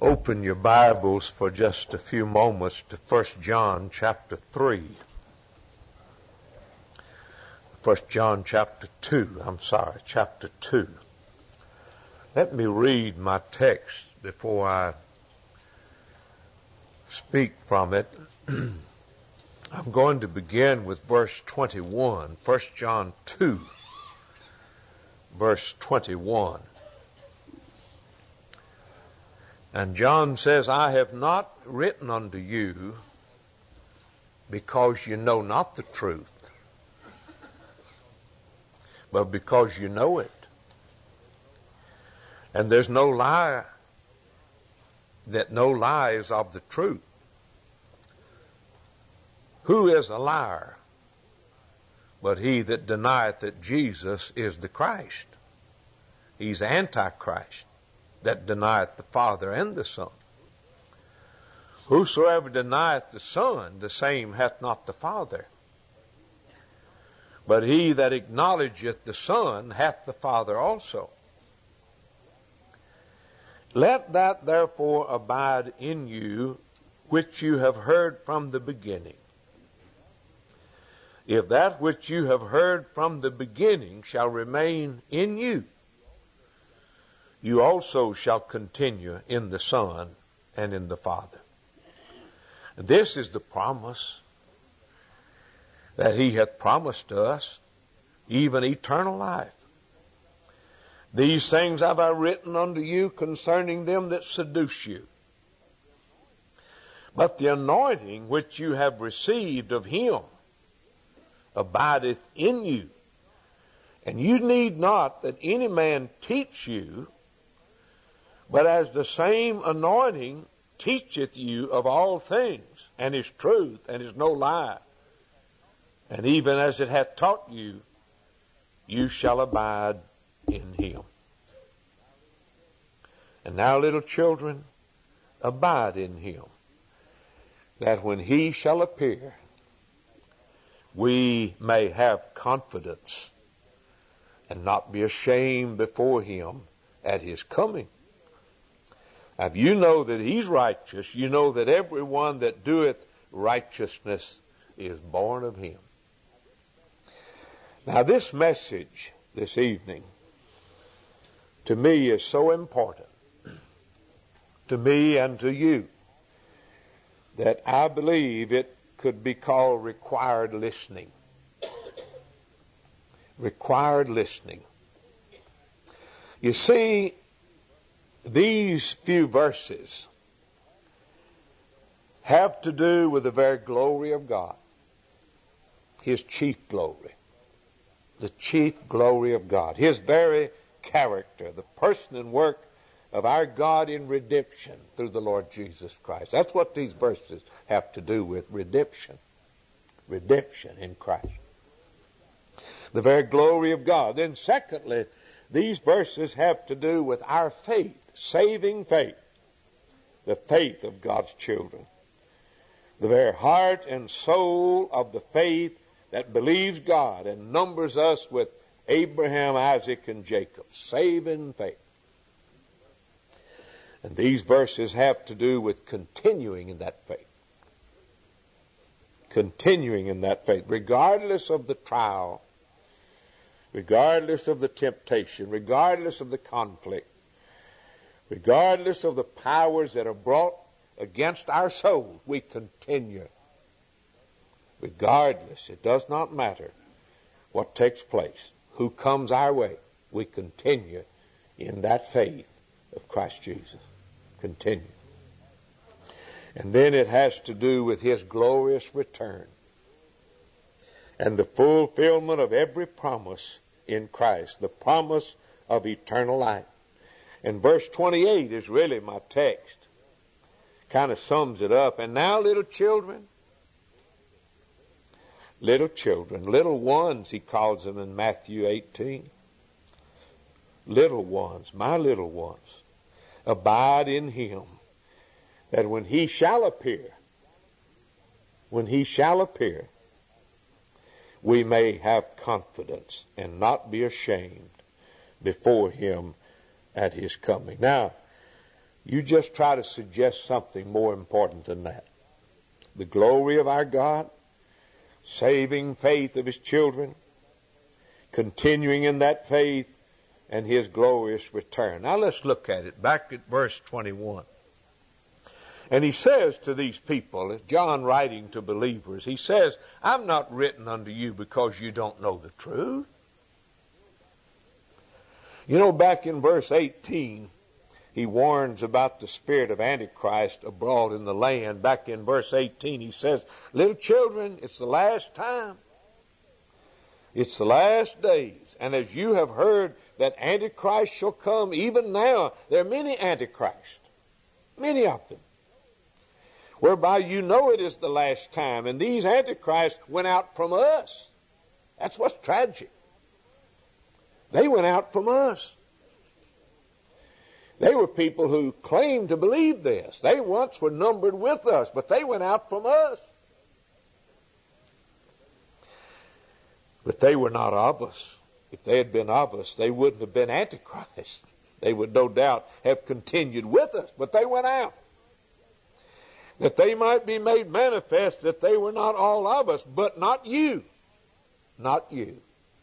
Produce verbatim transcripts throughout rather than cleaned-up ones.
Open your Bibles for just a few moments to First John chapter three. First John chapter two, I'm sorry, chapter two. Let me read my text before I speak from it. I'm going to begin with verse twenty-one, First John two, verse twenty-one. And John says, I have not written unto you because you know not the truth, but because you know it. And there's no lie, that no lie is of the truth. Who is a liar but he that denieth that Jesus is the Christ? He's Antichrist, that denieth the Father and the Son. Whosoever denieth the Son, the same hath not the Father. But he that acknowledgeth the Son hath the Father also. Let that therefore abide in you, which you have heard from the beginning. If that which you have heard from the beginning shall remain in you, you also shall continue in the Son and in the Father. This is the promise that he hath promised us, even eternal life. These things have I written unto you concerning them that seduce you. But the anointing which you have received of him abideth in you. And you need not that any man teach you, but as the same anointing teacheth you of all things, and is truth, and is no lie. And even as it hath taught you, you shall abide in him. And now, little children, abide in him, that when he shall appear, we may have confidence and not be ashamed before him at his coming. If you know that he's righteous, you know that everyone that doeth righteousness is born of him. Now, this message this evening to me is so important, to me and to you, that I believe it could be called required listening. Required listening. You see, these few verses have to do with the very glory of God, his chief glory, the chief glory of God, his very character, the person and work of our God in redemption through the Lord Jesus Christ. That's what these verses have to do with, redemption. Redemption in Christ. The very glory of God. Then secondly, these verses have to do with our faith, saving faith, the faith of God's children. The very heart and soul of the faith that believes God and numbers us with Abraham, Isaac, and Jacob. Saving faith. And these verses have to do with continuing in that faith. Continuing in that faith, regardless of the trial, regardless of the temptation, regardless of the conflict, regardless of the powers that are brought against our souls, we continue. Regardless, it does not matter what takes place, who comes our way, we continue in that faith of Christ Jesus. Continue. And then it has to do with his glorious return and the fulfillment of every promise in Christ, the promise of eternal life. And verse twenty-eight is really my text. Kind of sums it up. And now, little children, little children, little ones, he calls them in Matthew eighteen. Little ones, my little ones, abide in him, that when he shall appear, when he shall appear, we may have confidence and not be ashamed before him at his coming. Now, You just try to suggest something more important than that. The glory of our God, saving faith of His children, continuing in that faith, and His glorious return. Now let's look at it. Back at verse twenty-one. And he says to these people, John writing to believers, he says, I'm not written unto you because you don't know the truth. You know, back in verse eighteen, he warns about the spirit of Antichrist abroad in the land. Back in verse eighteen, he says, little children, it's the last time. It's the last days. And as you have heard that Antichrist shall come, even now, there are many Antichrists. Many of them. Whereby you know it is the last time. And these Antichrists went out from us. That's what's tragic. They went out from us. They were people who claimed to believe this. They once were numbered with us, but they went out from us. But they were not of us. If they had been of us, they wouldn't have been Antichrist. They would no doubt have continued with us, but they went out. That they might be made manifest that they were not all of us, but not you. Not you.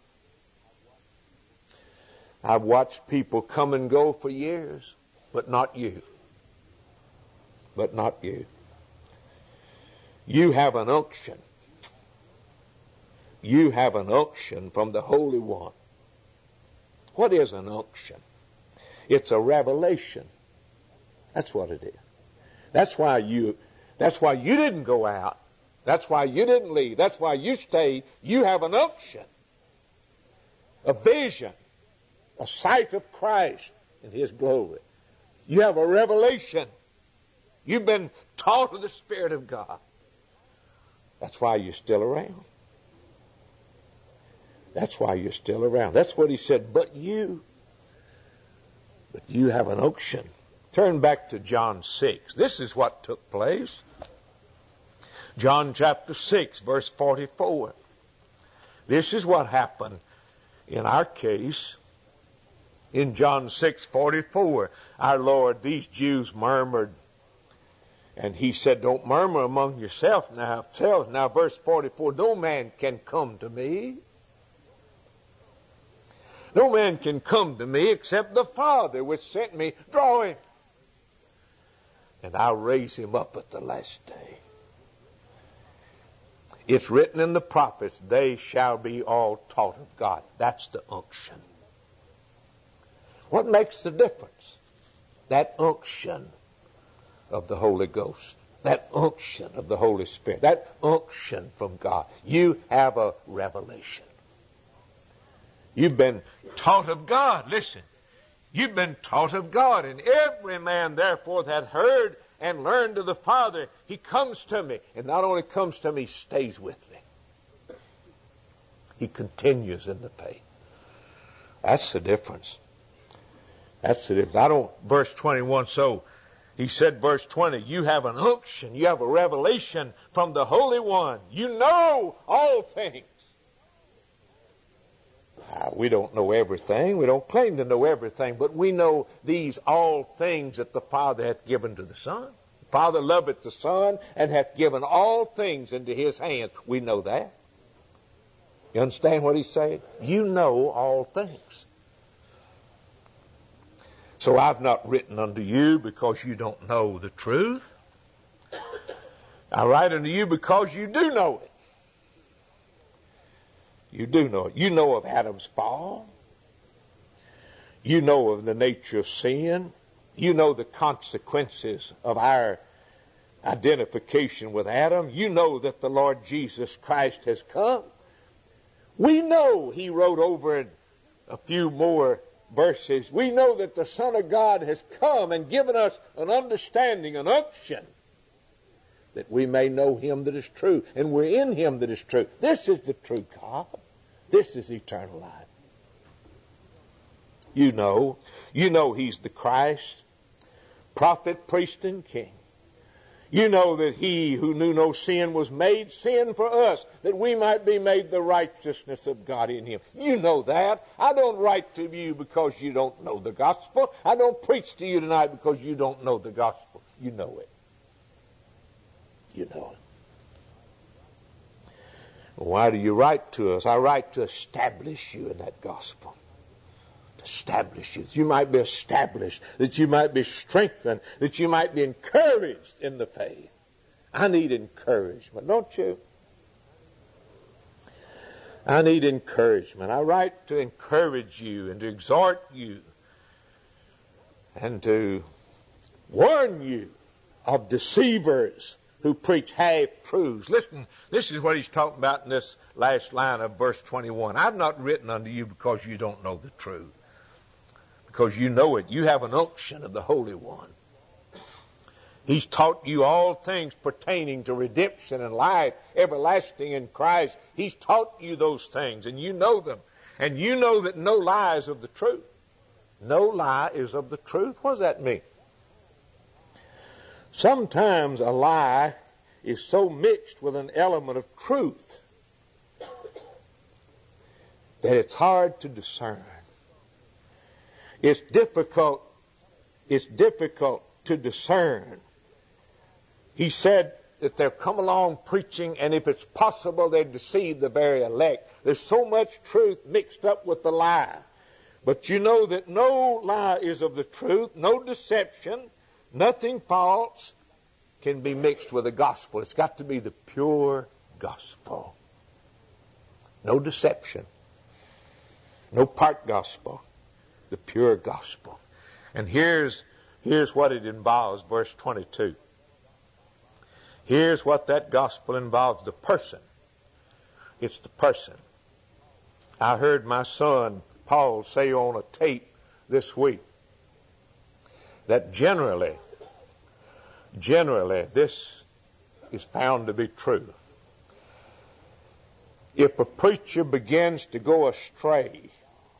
I've watched people come and go for years, but not you. But not you. You have an unction. You have an unction from the Holy One. What is an unction? It's a revelation. That's what it is. That's why you, that's why you didn't go out. That's why you didn't leave. That's why you stayed. You have an unction. A vision. A sight of Christ in His glory. You have a revelation. You've been taught of the Spirit of God. That's why you're still around. That's why you're still around. That's what he said. But you, but you have an unction. Turn back to John six. This is what took place. John chapter six, verse forty-four. This is what happened in our case. In John six forty-four, our Lord, these Jews murmured. And he said, don't murmur among yourselves now. Now verse forty-four, no man can come to me. No man can come to me except the Father which sent me. Draw him. And I'll raise him up at the last day. It's written in the prophets, they shall be all taught of God. That's the unction. What makes the difference? That unction of the Holy Ghost. That unction of the Holy Spirit. That unction from God. You have a revelation. You've been taught of God. Listen. You've been taught of God. And every man, therefore, that heard and learned of the Father, he comes to me. And not only comes to me, he stays with me. He continues in the faith. That's the difference. That's the difference. I don't, verse twenty-one, so he said, verse twenty, you have an unction, you have a revelation from the Holy One. You know all things. Uh, we don't know everything. We don't claim to know everything, but we know these all things that the Father hath given to the Son. The Father loveth the Son and hath given all things into His hands. We know that. You understand what he's saying? You know all things. So I've not written unto you because you don't know the truth. I write unto you because you do know it. You do know it. You know of Adam's fall. You know of the nature of sin. You know the consequences of our identification with Adam. You know that the Lord Jesus Christ has come. We know, he wrote over a few more verses, we know that the Son of God has come and given us an understanding, an unction, that we may know Him that is true. And we're in Him that is true. This is the true God. This is eternal life. You know. You know He's the Christ, prophet, priest, and king. You know that he who knew no sin was made sin for us, that we might be made the righteousness of God in him. You know that. I don't write to you because you don't know the gospel. I don't preach to you tonight because you don't know the gospel. You know it. You know it. Why do you write to us? I write to establish you in that gospel. Establish you. That you might be established, that you might be strengthened, that you might be encouraged in the faith. I need encouragement, don't you? I need encouragement. I write to encourage you and to exhort you and to warn you of deceivers who preach half-truths. Listen, this is what he's talking about in this last line of verse twenty-one. I've not written unto you because you don't know the truth. Because you know it. You have an unction of the Holy One. He's taught you all things pertaining to redemption and life everlasting in Christ. He's taught you those things, and you know them. And you know that no lie is of the truth. No lie is of the truth. What does that mean? Sometimes a lie is so mixed with an element of truth that it's hard to discern. It's difficult, it's difficult to discern. He said that they'll come along preaching, and if it's possible, they deceive the very elect. There's so much truth mixed up with the lie. But you know that no lie is of the truth, no deception, nothing false can be mixed with the gospel. It's got to be the pure gospel. No deception, no part gospel. The pure gospel. And here's, here's what it involves, verse twenty-two. Here's what that gospel involves, the person. It's the person. I heard my son, Paul, say on a tape this week that generally, generally, this is found to be true. If a preacher begins to go astray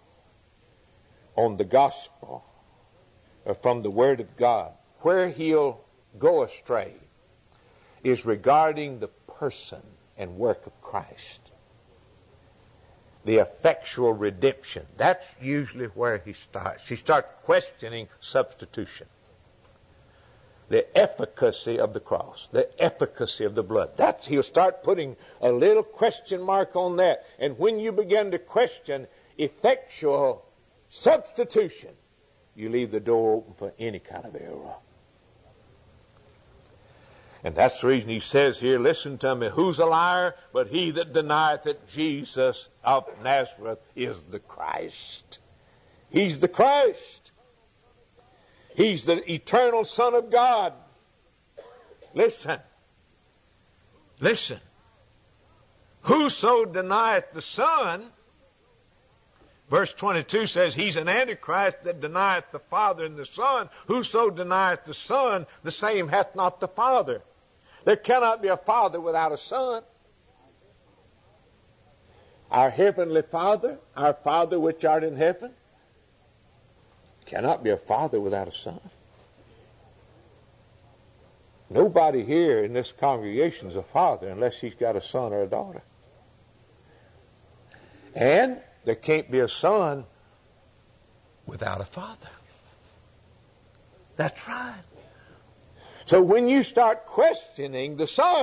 on the gospel or from the Word of God, where he'll go astray is regarding the person and work of Christ. The effectual redemption. That's usually where he starts. He starts questioning substitution. The efficacy of the cross. The efficacy of the blood. That's, he'll start putting a little question mark on that. And when you begin to question effectual substitution, you leave the door open for any kind of error. And that's the reason he says here, listen to me, who's a liar but he that denieth that Jesus of Nazareth is the Christ. He's the Christ. He's the eternal Son of God. Listen. Listen. Whoso denieth the Son, verse twenty-two says, he's an antichrist that denieth the Father and the Son. Whoso denieth the Son, the same hath not the Father. There cannot be a Father without a Son. Our heavenly Father, our Father which art in heaven, cannot be a Father without a Son. Nobody here in this congregation is a father unless he's got a son or a daughter. And there can't be a son without a father. That's right. So when you start questioning the Son,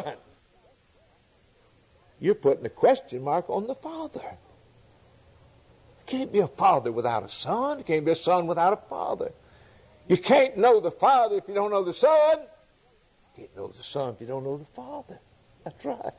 you're putting a question mark on the Father. There can't be a father without a son. There can't be a son without a father. You can't know the Father if you don't know the Son. You can't know the Son if you don't know the Father. That's right.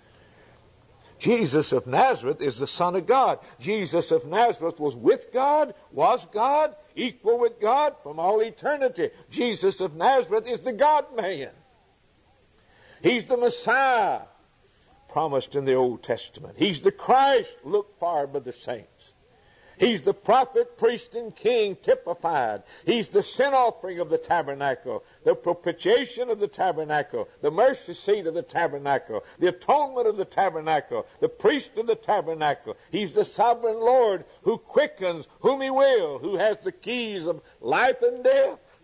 Jesus of Nazareth is the Son of God. Jesus of Nazareth was with God, was God, equal with God from all eternity. Jesus of Nazareth is the God-man. He's the Messiah promised in the Old Testament. He's the Christ looked for by the saints. He's the prophet, priest, and king typified. He's the sin offering of the tabernacle, the propitiation of the tabernacle, the mercy seat of the tabernacle, the atonement of the tabernacle, the priest of the tabernacle. He's the sovereign Lord who quickens whom he will, who has the keys of life and death,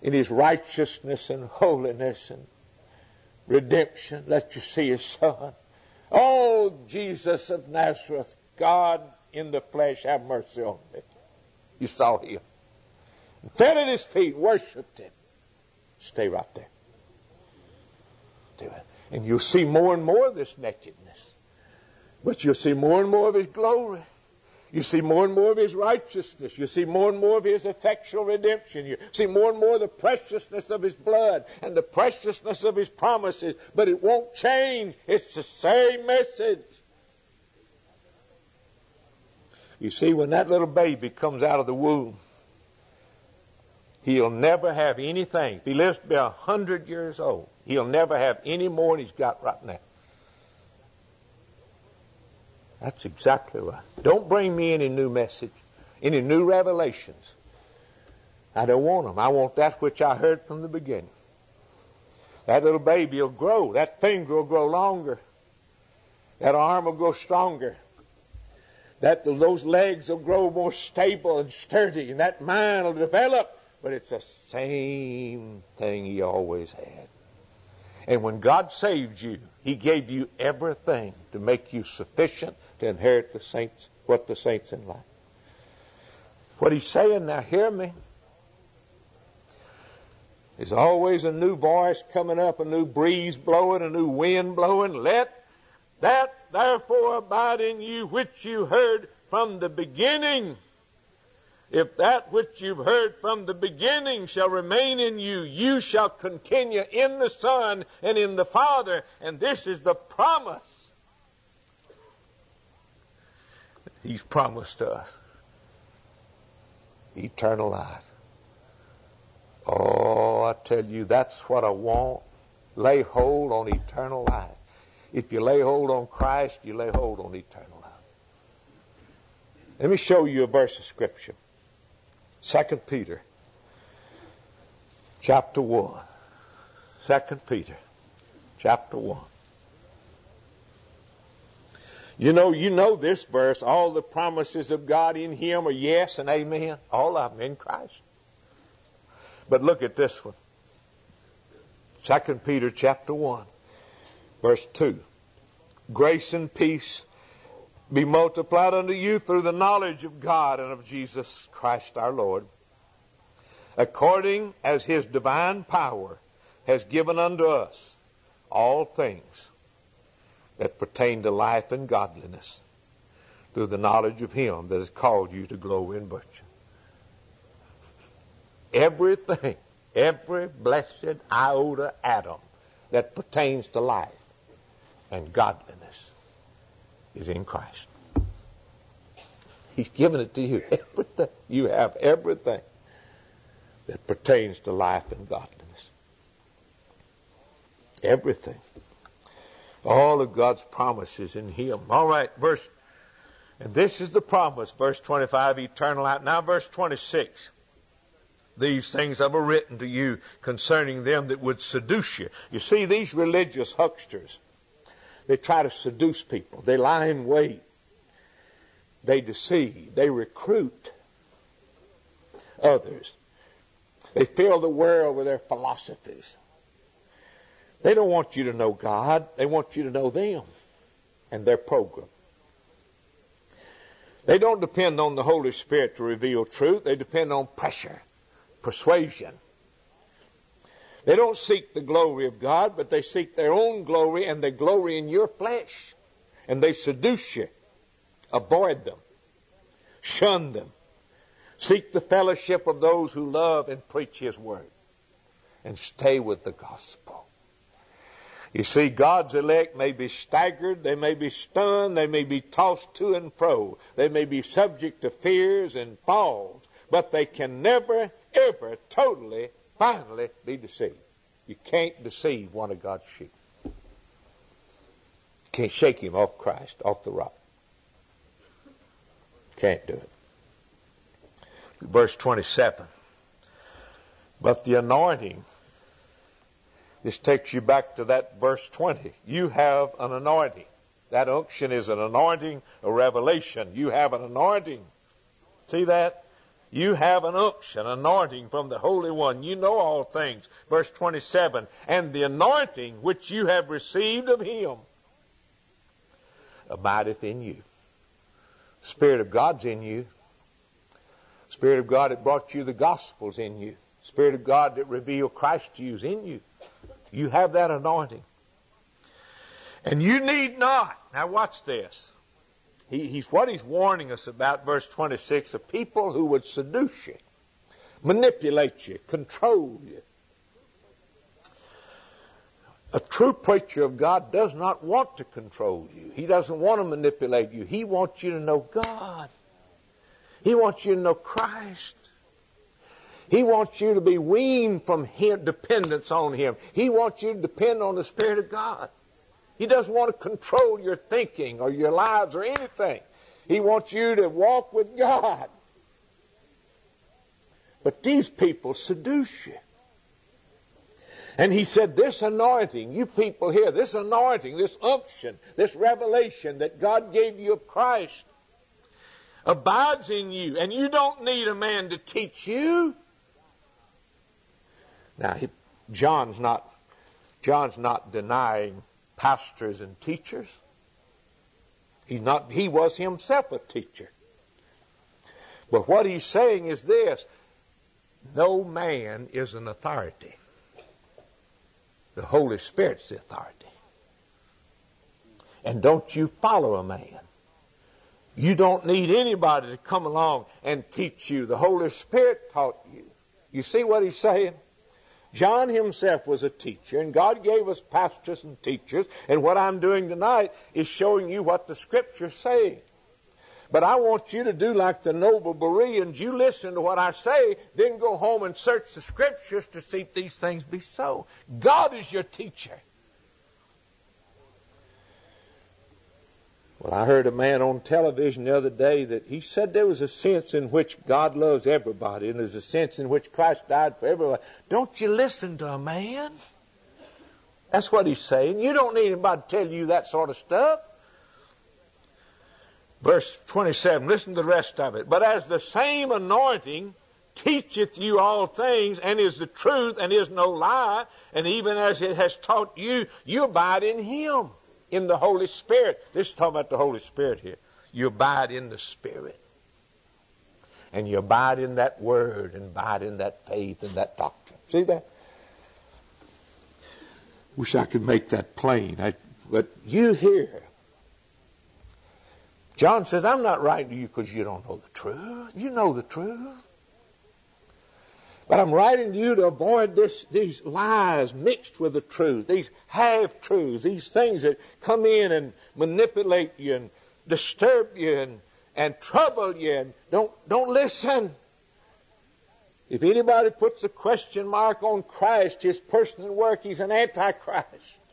in His righteousness and holiness and redemption. Let you see His Son. Oh, Jesus of Nazareth, God in the flesh, have mercy on me. You saw Him. And fell at His feet, worshipped Him. Stay right there. Do it. And you'll see more and more of this nakedness. But you'll see more and more of His glory. You see more and more of His righteousness. You see more and more of His effectual redemption. You see more and more of the preciousness of His blood and the preciousness of His promises. But it won't change. It's the same message. You see, when that little baby comes out of the womb, he'll never have anything. If he lives to be a hundred years old, he'll never have any more than he's got right now. That's exactly right. Don't bring me any new message, any new revelations. I don't want them. I want that which I heard from the beginning. That little baby will grow. That finger will grow longer. That arm will grow stronger. That those legs will grow more stable and sturdy. And that mind will develop. But it's the same thing He always had. And when God saved you, He gave you everything to make you sufficient to inherit the saints, what the saints in life. What He's saying now, hear me. There's always a new voice coming up, a new breeze blowing, a new wind blowing. Let that therefore abide in you which you heard from the beginning. If that which you've heard from the beginning shall remain in you, you shall continue in the Son and in the Father. And this is the promise He's promised to us. Eternal life. Oh, I tell you, that's what I want. Lay hold on eternal life. If you lay hold on Christ, you lay hold on eternal life. Let me show you a verse of Scripture. Second Peter, chapter one. Second Peter, chapter one. You know, you know this verse. All the promises of God in Him are yes and amen. All of them in Christ. But look at this one. Second Peter, chapter one, verse two. Grace and peace be multiplied unto you through the knowledge of God and of Jesus Christ our Lord, according as His divine power has given unto us all things that pertain to life and godliness, through the knowledge of Him that has called you to glory and virtue. Everything, every blessed iota atom that pertains to life and godliness is in Christ. He's given it to you. Everything. You have everything that pertains to life and godliness. Everything. All of God's promises in Him. All right, verse, and this is the promise, verse twenty-five, eternal life. Now verse twenty-six. These things have I written to you concerning them that would seduce you. You see, these religious hucksters, they try to seduce people. They lie in wait. They deceive. They recruit others. They fill the world with their philosophies. They don't want you to know God. They want you to know them and their program. They don't depend on the Holy Spirit to reveal truth. They depend on pressure, persuasion. They don't seek the glory of God, but they seek their own glory, and they glory in your flesh. And they seduce you. Avoid them. Shun them. Seek the fellowship of those who love and preach His word. And stay with the gospel. You see, God's elect may be staggered, they may be stunned, they may be tossed to and fro. They may be subject to fears and falls, but they can never, ever totally, finally be deceived. You can't deceive one of God's sheep. You can't shake him off Christ, off the rock. Can't do it. Verse twenty-seven. But the anointing, this takes you back to that verse twenty. You have an anointing. That unction is an anointing, a revelation. You have an anointing. See that? You have an unction, anointing from the Holy One. You know all things. Verse twenty-seven, and the anointing which you have received of Him abideth in you. Spirit of God's in you. Spirit of God that brought you the Gospels in you. Spirit of God that revealed Christ to you is in you. You have that anointing. And you need not. Now watch this. He, he's what he's warning us about, verse twenty-six, of people who would seduce you, manipulate you, control you. A true preacher of God does not want to control you. He doesn't want to manipulate you. He wants you to know God. He wants you to know Christ. He wants you to be weaned from Him, dependence on Him. He wants you to depend on the Spirit of God. He doesn't want to control your thinking or your lives or anything. He wants you to walk with God. But these people seduce you. And he said, this anointing, you people here, this anointing, this unction, this revelation that God gave you of Christ abides in you. And you don't need a man to teach you. Now, he, John's not, John's not denying pastors and teachers. He's not, he was himself a teacher. But what he's saying is this: no man is an authority. The Holy Spirit's the authority. And don't you follow a man. You don't need anybody to come along and teach you. The Holy Spirit taught you. You see what he's saying? John himself was a teacher, and God gave us pastors and teachers, and what I'm doing tonight is showing you what the Scripture's saying. But I want you to do like the noble Bereans. You listen to what I say, then go home and search the Scriptures to see if these things be so. God is your teacher. Well, I heard a man on television the other day that he said there was a sense in which God loves everybody, and there's a sense in which Christ died for everybody. Don't you listen to a man? That's what he's saying. You don't need anybody to tell you that sort of stuff. Verse twenty-seven, listen to the rest of it. But as the same anointing teacheth you all things, and is the truth, and is no lie, and even as it has taught you, you abide in Him, in the Holy Spirit. This is talking about the Holy Spirit here. You abide in the Spirit. And you abide in that Word, and abide in that faith and that doctrine. See that? Wish I could make that plain. I, but you here, John says, I'm not writing to you because you don't know the truth. You know the truth. But I'm writing to you to avoid this, these lies mixed with the truth, these half-truths, these things that come in and manipulate you and disturb you and, and trouble you. And don't, don't listen. If anybody puts a question mark on Christ, His person and work, he's an antichrist.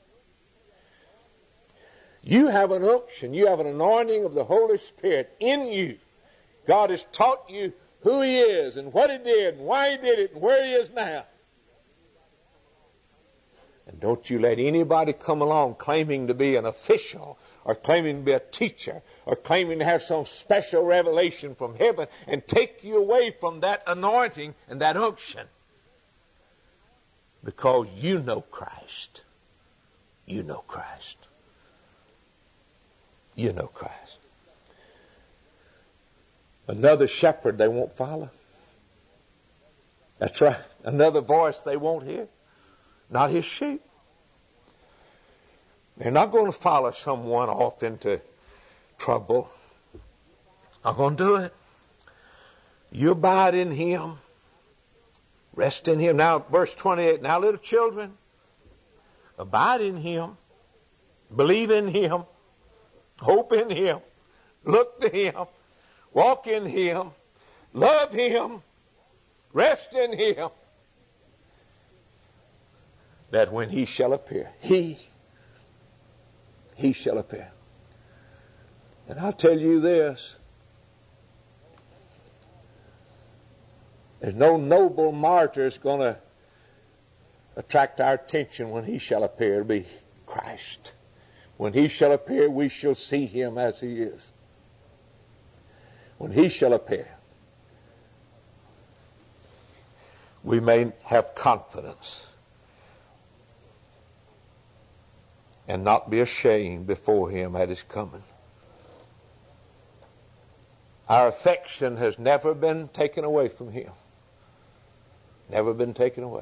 You have an unction, you have an anointing of the Holy Spirit in you. God has taught you who He is and what He did and why He did it and where He is now. And don't you let anybody come along claiming to be an official or claiming to be a teacher or claiming to have some special revelation from heaven and take you away from that anointing and that unction. Because you know Christ. You know Christ. You know Christ. Another shepherd they won't follow. That's right. Another voice they won't hear. Not His sheep. They're not going to follow someone off into trouble. Not going to do it. You abide in Him. Rest in Him. Now, verse twenty-eight. Now, little children, abide in Him. Believe in Him. Hope in Him. Look to Him. Walk in Him. Love Him. Rest in Him. That when He shall appear, He, He shall appear. And I'll tell you this. There's no noble martyr that's going to attract our attention when He shall appear. It'll be Christ. When He shall appear, we shall see Him as He is. When He shall appear. we may have confidence and not be ashamed before Him at His coming. Our affection has never been taken away from Him. Never been taken away.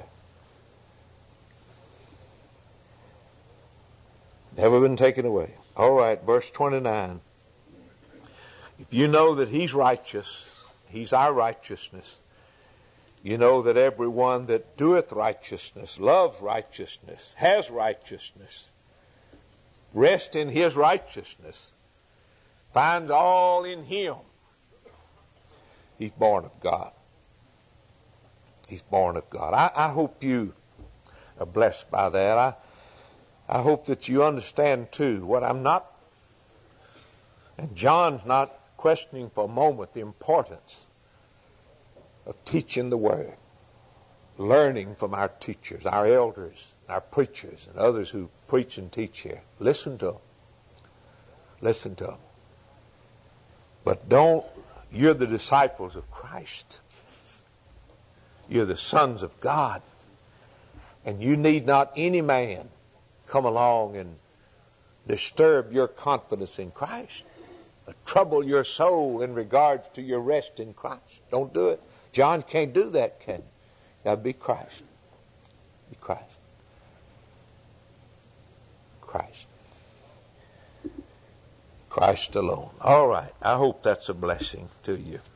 Never been taken away. All right, verse twenty-nine. If you know that He's righteous, He's our righteousness, you know that everyone that doeth righteousness, loves righteousness, has righteousness, rests in His righteousness, finds all in Him. He's born of God. He's born of God. I, I hope you are blessed by that. I, I hope that you understand too what I'm not, and John's not questioning for a moment the importance of teaching the Word, learning from our teachers, our elders, our preachers, and others who preach and teach here. Listen to them. Listen to them. But don't, you're the disciples of Christ. You're the sons of God. And you need not any man come along and disturb your confidence in Christ, or trouble your soul in regards to your rest in Christ. Don't do it. John can't do that, can he? Now be Christ. Be Christ. Christ. Christ alone. All right. I hope that's a blessing to you.